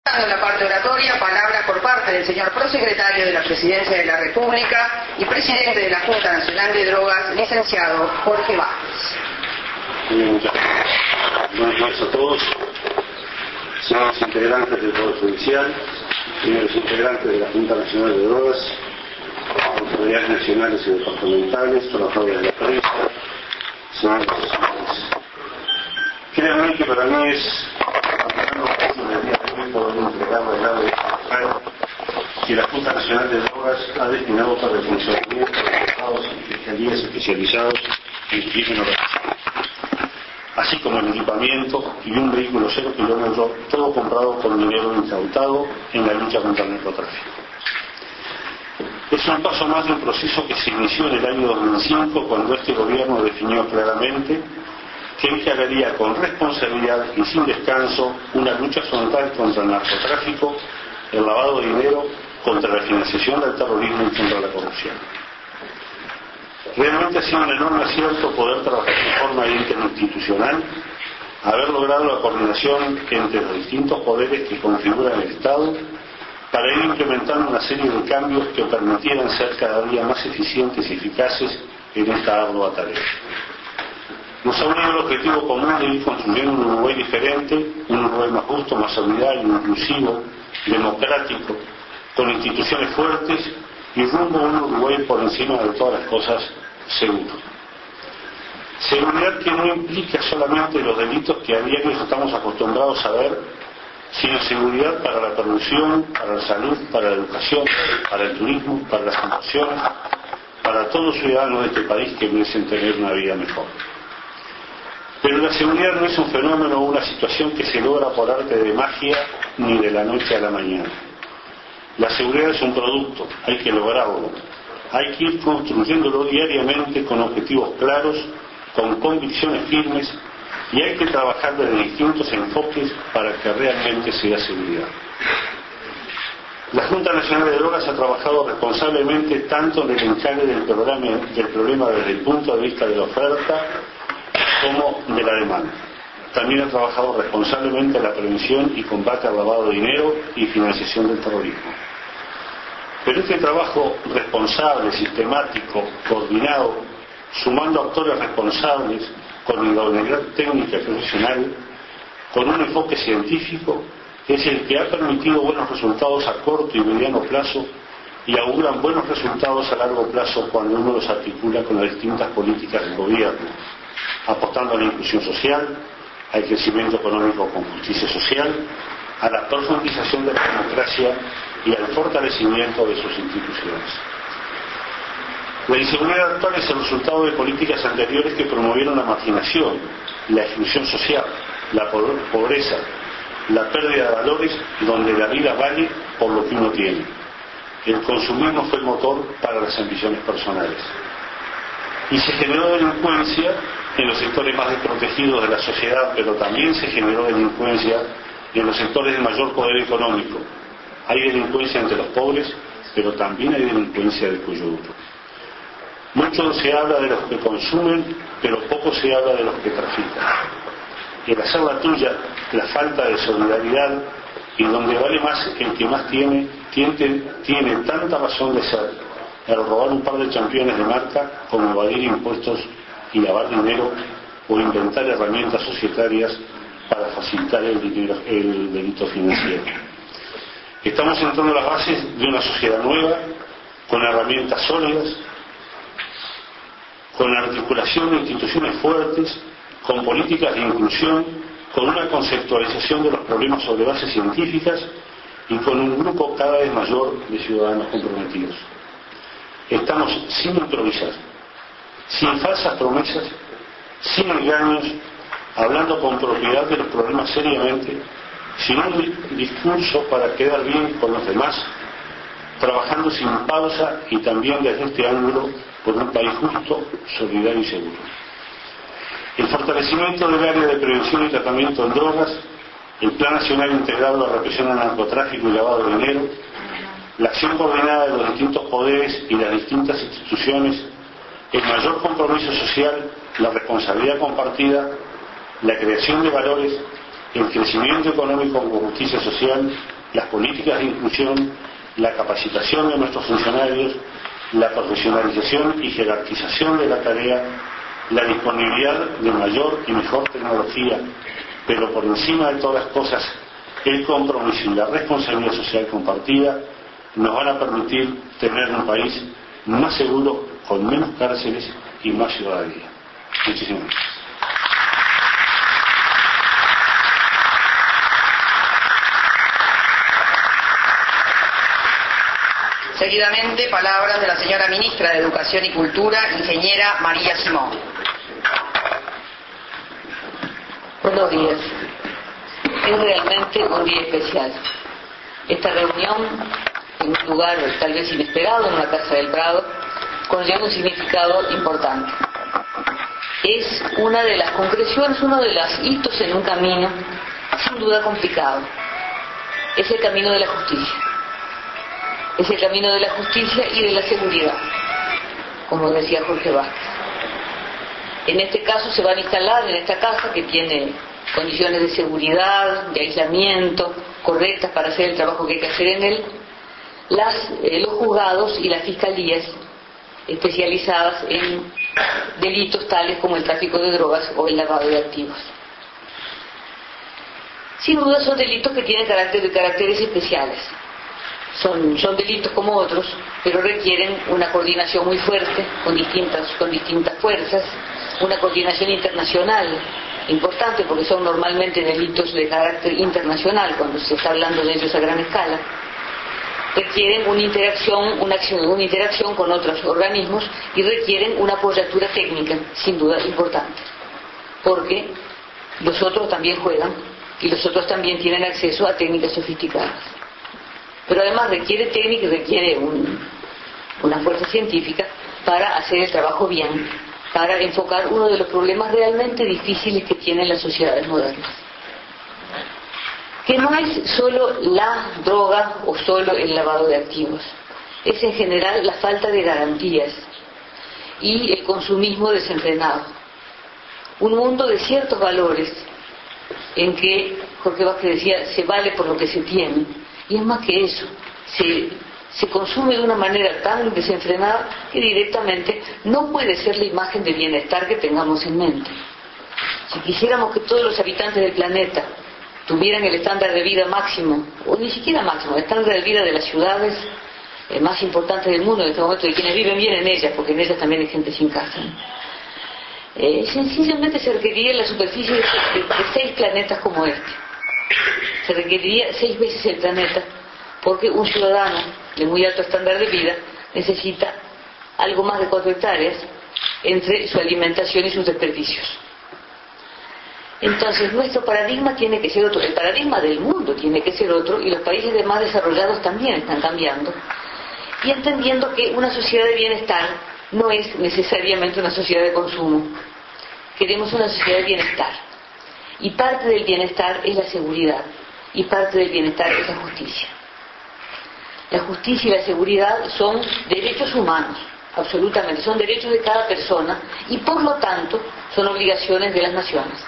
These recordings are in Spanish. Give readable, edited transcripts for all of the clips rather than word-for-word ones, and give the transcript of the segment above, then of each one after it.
En la parte oratoria, palabra por parte del señor prosecretario de la Presidencia de la República y presidente de la Junta Nacional de Drogas, licenciado Jorge Vázquez. Muchas gracias. Buenas noches a todos, señores integrantes del Poder Judicial, señores integrantes de la Junta Nacional de Drogas, autoridades nacionales y departamentales, trabajadores de la prensa, señores y señores. Créanme que para mí es poder entregar el grado de trabajo que la Junta Nacional de Drogas ha destinado para el funcionamiento de los juzgados y fiscalías especializados en crimen organizado, así como el equipamiento y un vehículo 0 kilómetro, todo comprado con dinero incautado en la lucha contra el narcotráfico. Es un paso más de un proceso que se inició en el año 2005, cuando este gobierno definió claramente que encararía con responsabilidad y sin descanso una lucha frontal contra el narcotráfico, el lavado de dinero, contra la financiación del terrorismo y contra la corrupción. Realmente ha sido un enorme acierto poder trabajar de forma interinstitucional, haber logrado la coordinación entre los distintos poderes que configuran el Estado para ir implementando una serie de cambios que permitieran ser cada día más eficientes y eficaces en esta ardua tarea. Nos ha unido el objetivo común de ir construyendo un Uruguay diferente, un Uruguay más justo, más solidario, inclusivo, democrático, con instituciones fuertes y rumbo a un Uruguay por encima de todas las cosas seguro. Seguridad que no implica solamente los delitos que a diario estamos acostumbrados a ver, sino seguridad para la producción, para la salud, para la educación, para el turismo, para las inversiones, para todos los ciudadanos de este país que merecen tener una vida mejor. Pero la seguridad no es un fenómeno o una situación que se logra por arte de magia ni de la noche a la mañana. La seguridad es un producto, hay que lograrlo. Hay que ir construyéndolo diariamente con objetivos claros, con convicciones firmes, y hay que trabajar desde distintos enfoques para que realmente sea seguridad. La Junta Nacional de Drogas ha trabajado responsablemente tanto en el encare del problema desde el punto de vista de la oferta como de la demanda. También ha trabajado responsablemente en la prevención y combate al lavado de dinero y financiación del terrorismo. Pero este trabajo responsable, sistemático, coordinado, sumando actores responsables, con idoneidad técnica y profesional, con un enfoque científico, es el que ha permitido buenos resultados a corto y mediano plazo y auguran buenos resultados a largo plazo cuando uno los articula con las distintas políticas del gobierno, apostando a la inclusión social, al crecimiento económico con justicia social, a la profundización de la democracia y al fortalecimiento de sus instituciones. La inseguridad actual es el resultado de políticas anteriores que promovieron la marginación, la exclusión social, la pobreza, la pérdida de valores donde la vida vale por lo que uno tiene. El consumismo fue el motor para las ambiciones personales. Y se generó delincuencia en los sectores más desprotegidos de la sociedad, pero también se generó delincuencia en los sectores de mayor poder económico. Hay delincuencia entre los pobres, pero también hay delincuencia del cuello duro. Mucho se habla de los que consumen, pero poco se habla de los que trafican. El hacer la tuya, la falta de solidaridad, y donde vale más el que más tiene, tiene tanta razón de ser el robar un par de championes de marca como evadir impuestos y lavar dinero o inventar herramientas societarias para facilitar el delito financiero. Estamos sentando las bases de una sociedad nueva, con herramientas sólidas, con articulación de instituciones fuertes, con políticas de inclusión, con una conceptualización de los problemas sobre bases científicas y con un grupo cada vez mayor de ciudadanos comprometidos. Estamos sin improvisar, sin falsas promesas, sin engaños, hablando con propiedad de los problemas seriamente, sin un discurso para quedar bien con los demás, trabajando sin pausa y también desde este ángulo por un país justo, solidario y seguro. El fortalecimiento del área de prevención y tratamiento en drogas, el Plan Nacional Integrado de Represión al Narcotráfico y Lavado de Dinero, la acción coordinada de los distintos poderes y las distintas instituciones, el mayor compromiso social, la responsabilidad compartida, la creación de valores, el crecimiento económico con justicia social las políticas de inclusión, la capacitación de nuestros funcionarios, la profesionalización y jerarquización de la tarea, la disponibilidad de mayor y mejor tecnología, pero por encima de todas las cosas, el compromiso y la responsabilidad social compartida nos van a permitir tener un país más seguro, con menos cárceles y más ciudadanía. Muchísimas gracias. Seguidamente, palabras de la señora ministra de Educación y Cultura, ingeniera María Simón. Buenos días. Es realmente un día especial. Esta reunión, en un lugar tal vez inesperado, en una casa del Prado, conlleva un significado importante. Es una de las concreciones, uno de los hitos en un camino sin duda complicado. Es el camino de la justicia. Es el camino de la justicia y de la seguridad, como decía Jorge Vázquez. En este caso se van a instalar en esta casa, que tiene condiciones de seguridad, de aislamiento correctas para hacer el trabajo que hay que hacer en él, los juzgados y las fiscalías especializadas en delitos tales como el tráfico de drogas o el lavado de activos. Sin duda son delitos que tienen caracteres especiales. Son delitos como otros, pero requieren una coordinación muy fuerte con distintas fuerzas, una coordinación internacional importante, porque son normalmente delitos de carácter internacional cuando se está hablando de ellos a gran escala. Requieren una interacción con otros organismos y requieren una apoyatura técnica, sin duda importante, porque los otros también juegan y los otros también tienen acceso a técnicas sofisticadas. Pero además requiere técnica y requiere una fuerza científica para hacer el trabajo bien, para enfocar uno de los problemas realmente difíciles que tienen las sociedades modernas, que no es solo la droga o solo el lavado de activos, es en general la falta de garantías y el consumismo desenfrenado. Un mundo de ciertos valores en que, Jorge Vázquez decía, se vale por lo que se tiene, y es más que eso, se consume de una manera tan desenfrenada que directamente no puede ser la imagen de bienestar que tengamos en mente. Si quisiéramos que todos los habitantes del planeta tuvieran el estándar de vida máximo, o ni siquiera máximo, el estándar de vida de las ciudades más importantes del mundo en este momento, de quienes viven bien en ellas, porque en ellas también hay gente sin casa, sencillamente se requeriría la superficie de 6 planetas como este. Se requeriría 6 veces el planeta, porque un ciudadano de muy alto estándar de vida necesita algo más de 4 hectáreas entre su alimentación y sus desperdicios. Entonces nuestro paradigma tiene que ser otro, el paradigma del mundo tiene que ser otro, y los países más desarrollados también están cambiando y entendiendo que una sociedad de bienestar no es necesariamente una sociedad de consumo. Queremos una sociedad de bienestar, y parte del bienestar es la seguridad, y parte del bienestar es la justicia. La justicia y la seguridad son derechos humanos, absolutamente, son derechos de cada persona, y por lo tanto son obligaciones de las naciones,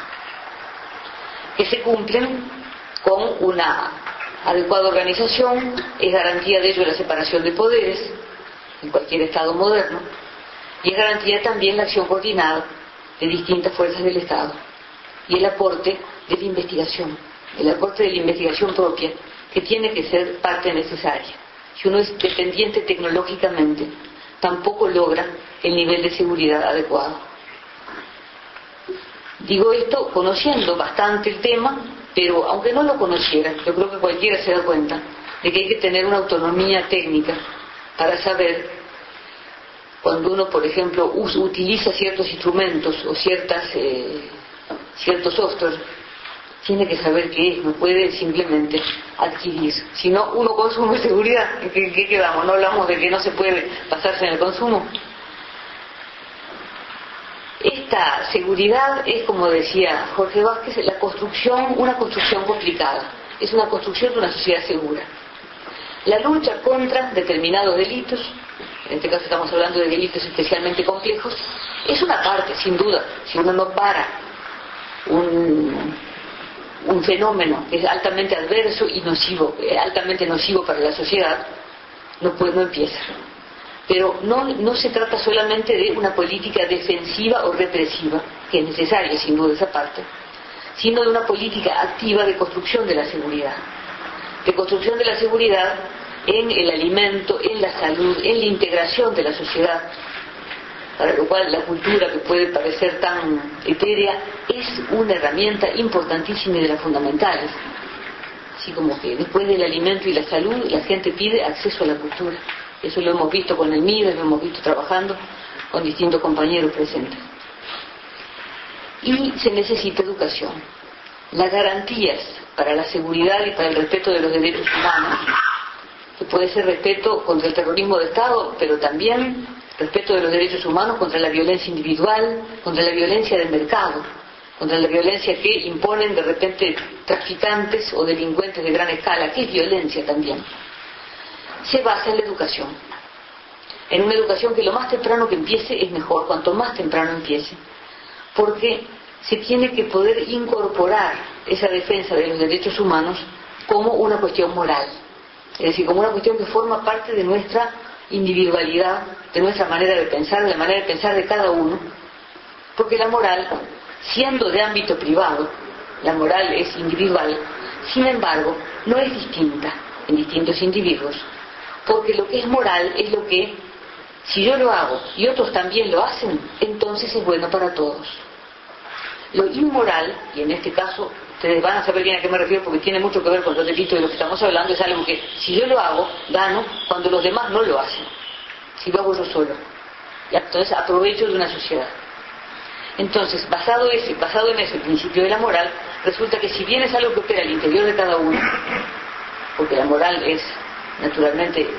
que se cumplen con una adecuada organización. Es garantía de ello la separación de poderes en cualquier Estado moderno, y es garantía también la acción coordinada de distintas fuerzas del Estado, y el aporte de la investigación propia, que tiene que ser parte necesaria. Si uno es dependiente tecnológicamente, tampoco logra el nivel de seguridad adecuado. Digo esto conociendo bastante el tema, pero aunque no lo conociera, yo creo que cualquiera se da cuenta de que hay que tener una autonomía técnica para saber cuando uno, por ejemplo, utiliza ciertos instrumentos o ciertos software, tiene que saber qué es, no puede simplemente adquirir. Si no, uno consume seguridad. ¿En qué quedamos? ¿No hablamos de que no se puede basarse en el consumo? Esta seguridad es, como decía Jorge Vázquez, una construcción complicada. Es una construcción de una sociedad segura. La lucha contra determinados delitos, en este caso estamos hablando de delitos especialmente complejos, es una parte, sin duda. Si uno no para un fenómeno que es altamente adverso y nocivo, altamente nocivo para la sociedad, no empieza. Pero no se trata solamente de una política defensiva o represiva, que es necesaria sin duda esa parte, sino de una política activa de construcción de la seguridad. De construcción de la seguridad en el alimento, en la salud, en la integración de la sociedad, para lo cual la cultura, que puede parecer tan etérea, es una herramienta importantísima y de las fundamentales. Así como que después del alimento y la salud, la gente pide acceso a la cultura. Eso lo hemos visto con el MIDES, lo hemos visto trabajando con distintos compañeros presentes. Y se necesita educación. Las garantías para la seguridad y para el respeto de los derechos humanos, que puede ser respeto contra el terrorismo de Estado, pero también respeto de los derechos humanos contra la violencia individual, contra la violencia del mercado, contra la violencia que imponen de repente traficantes o delincuentes de gran escala, que es violencia también, se basa en la educación. En una educación que lo más temprano que empiece es mejor, cuanto más temprano empiece, porque se tiene que poder incorporar esa defensa de los derechos humanos como una cuestión moral, es decir, como una cuestión que forma parte de nuestra individualidad, de nuestra manera de pensar, de la manera de pensar de cada uno, porque la moral, siendo de ámbito privado, la moral es individual, sin embargo, no es distinta en distintos individuos, porque lo que es moral es lo que, si yo lo hago y otros también lo hacen, entonces es bueno para todos. Lo inmoral, y en este caso ustedes van a saber bien a qué me refiero porque tiene mucho que ver con lo delito de lo que estamos hablando, es algo que si yo lo hago, gano cuando los demás no lo hacen, si lo hago yo solo. ¿Ya? Entonces aprovecho de una sociedad. Entonces, basado en ese principio de la moral, resulta que si bien es algo que opera al interior de cada uno, porque la moral es naturalmente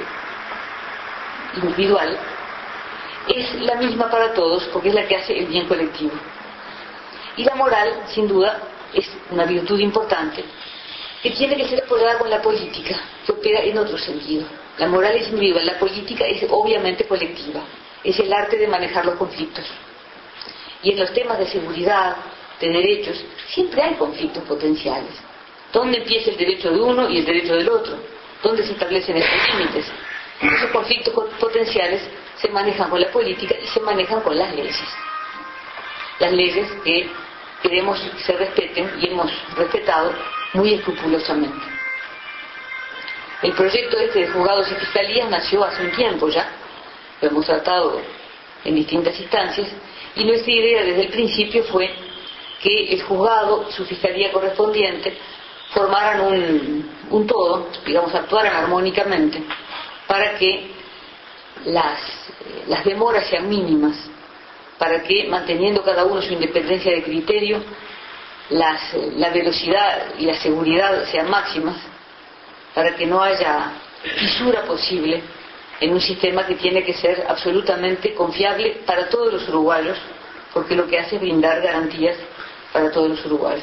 individual, es la misma para todos porque es la que hace el bien colectivo. Y la moral, sin duda, es una virtud importante que tiene que ser apoyada con la política, que opera en otro sentido. La moral es individual, la política es obviamente colectiva, es el arte de manejar los conflictos. Y en los temas de seguridad, de derechos, siempre hay conflictos potenciales. ¿Dónde empieza el derecho de uno y el derecho del otro? ¿Dónde se establecen esos límites? Esos conflictos potenciales se manejan con la política y se manejan con las leyes. Las leyes que queremos que se respeten y hemos respetado muy escrupulosamente. El proyecto de juzgados y fiscalías nació hace un tiempo ya, lo hemos tratado en distintas instancias, y nuestra idea desde el principio fue que el juzgado, su fiscalía correspondiente, formaran un todo, digamos, actuaran armónicamente para que las demoras sean mínimas, para que, manteniendo cada uno su independencia de criterio, la velocidad y la seguridad sean máximas, para que no haya fisura posible en un sistema que tiene que ser absolutamente confiable para todos los uruguayos, porque lo que hace es brindar garantías para todos los uruguayos.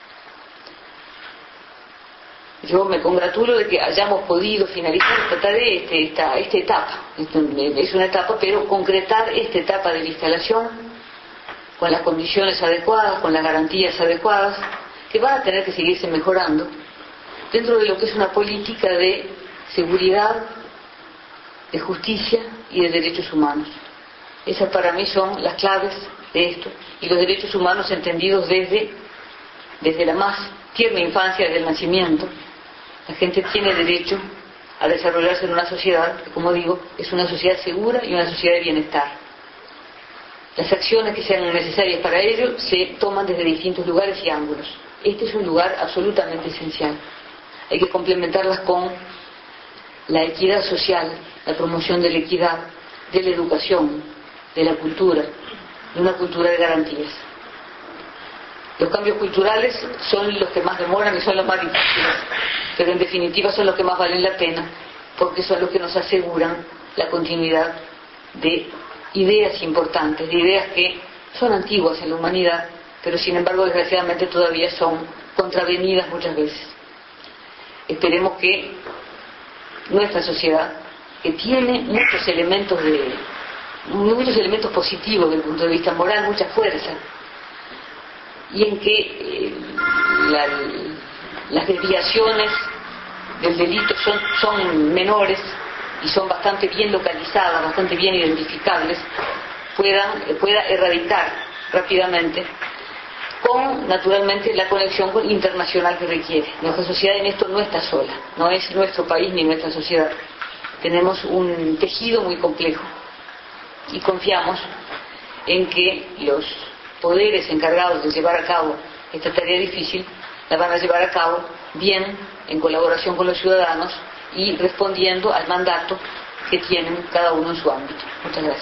Yo me congratulo de que hayamos podido finalizar esta etapa. Es una etapa, pero concretar esta etapa de la instalación con las condiciones adecuadas, con las garantías adecuadas, que van a tener que seguirse mejorando dentro de lo que es una política de seguridad, de justicia y de derechos humanos. Esas para mí son las claves de esto, y los derechos humanos entendidos desde la más tierna infancia, desde el nacimiento. La gente tiene derecho a desarrollarse en una sociedad que, como digo, es una sociedad segura y una sociedad de bienestar. Las acciones que sean necesarias para ello se toman desde distintos lugares y ángulos. Este es un lugar absolutamente esencial. Hay que complementarlas con la equidad social, la promoción de la equidad, de la educación, de la cultura, de una cultura de garantías. Los cambios culturales son los que más demoran y son los más difíciles, pero en definitiva son los que más valen la pena, porque son los que nos aseguran la continuidad de ideas importantes, de ideas que son antiguas en la humanidad, pero sin embargo desgraciadamente todavía son contravenidas muchas veces. Esperemos que nuestra sociedad, que tiene muchos elementos positivos desde el punto de vista moral, mucha fuerza, y en que las desviaciones del delito son menores y son bastante bien localizadas, bastante bien identificables, pueda erradicar rápidamente, con naturalmente la conexión internacional que requiere. Nuestra sociedad en esto no está sola, no es nuestro país ni nuestra sociedad. Tenemos un tejido muy complejo y confiamos en que los poderes encargados de llevar a cabo esta tarea difícil la van a llevar a cabo bien, en colaboración con los ciudadanos y respondiendo al mandato que tienen cada uno en su ámbito. Muchas gracias.